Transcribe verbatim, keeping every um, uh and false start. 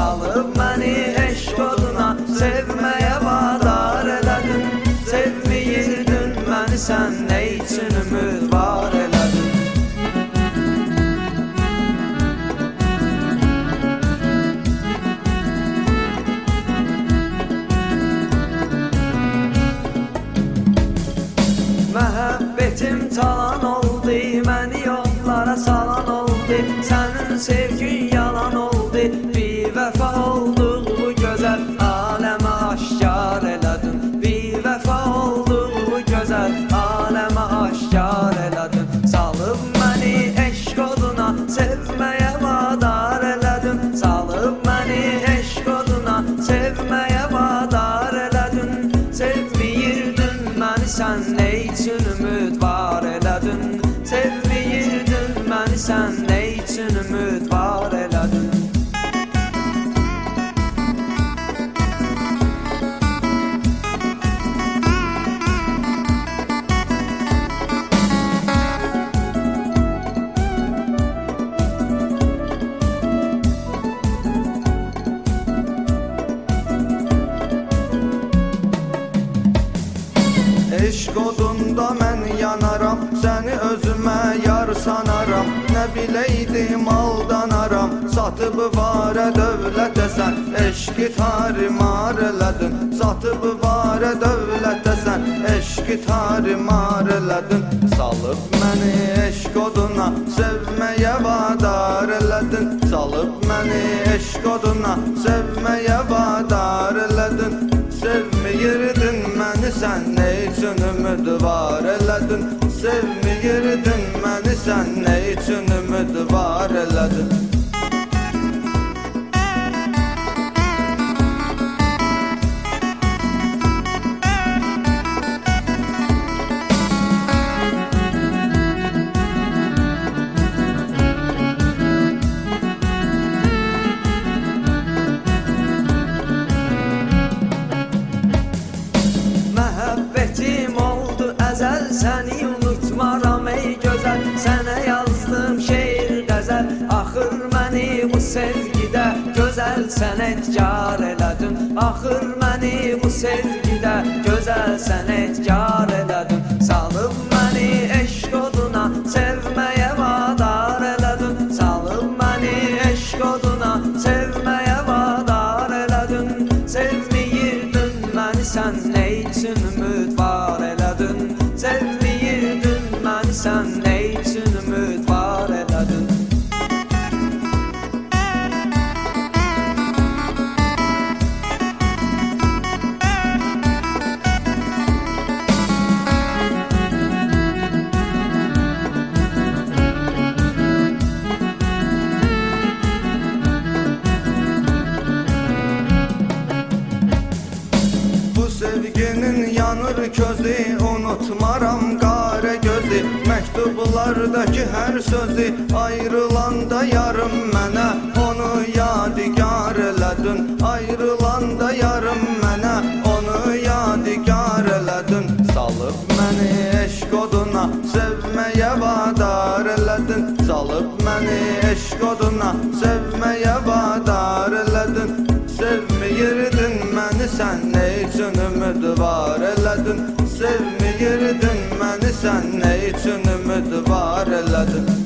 salıb məni eşq oduna, sevməyə vadar elədin. Sevməyirdin məni sən, nə üçün ümid var elədin? Məhəbbətim talan oldu, məni yollara salan oldu. Sənin sevgin yalan oldu, bir vəfa olduq bu gözəl aləmə aşkar elədin. Bir vəfa olduq bu gözəl aləmə aşkar elədin. Salıb məni eşq oduna, sevməyə vadar elədin. Salıb məni eşq oduna, sevməyə vadar elədin. Sevməyirdin məni sən, nə üçün ümid var elədin? Sevməyirdin məni sən, nə üçün ümid var elədin? Eşq odunda mən yanaram, səni özümə yar sanaram. Nə biləydim aldanaram, satıb varə dövlətə sən, eşqi tarimar elədin. Satıb varə dövlətə sən, eşqi tarimar elədin. Salıb məni eşq oduna, sevməyə vadar elədin. Salıb məni eşq oduna, sevməyə vadar elədin. Sevməyirdin məni sən, nə üçün ümid var elədin? Sevməyirdin məni sən, nə üçün ümid var elədin? Məhəbbətim oldu əzəl, səni unutmaram ey gözəl. Sənə yazdım şeir qəzəl, axır məni bu sevgidə gözəl sənətkar elədin. Axır məni bu sevgidə gözəl sənətkar elədin. Salıb məni eşq oduna, sevməyə vadar elədin. Salıb məni eşq oduna, sevməyə vadar elədin. Sevməyirdin məni sən, nə üçün ümid var elədin? Sevməyirdin məni sən, nə üçün ümid var elədin? Sevginin yanır közü, unutmaram qara gözü. Məktublardakı hər sözü, ayrılanda yarım mənə, onu yadigar elədin. Ayrılanda yarım mənə, onu yadigar elədin. Salıb məni eşq oduna, sevməyə vadar elədin. Salıb məni eşq oduna, sevməyə vadar elədin. Sevməyirdin məni sən, nə üçün ümid var elədin? Sevməyirdin məni sən, nə üçün ümid var elədin?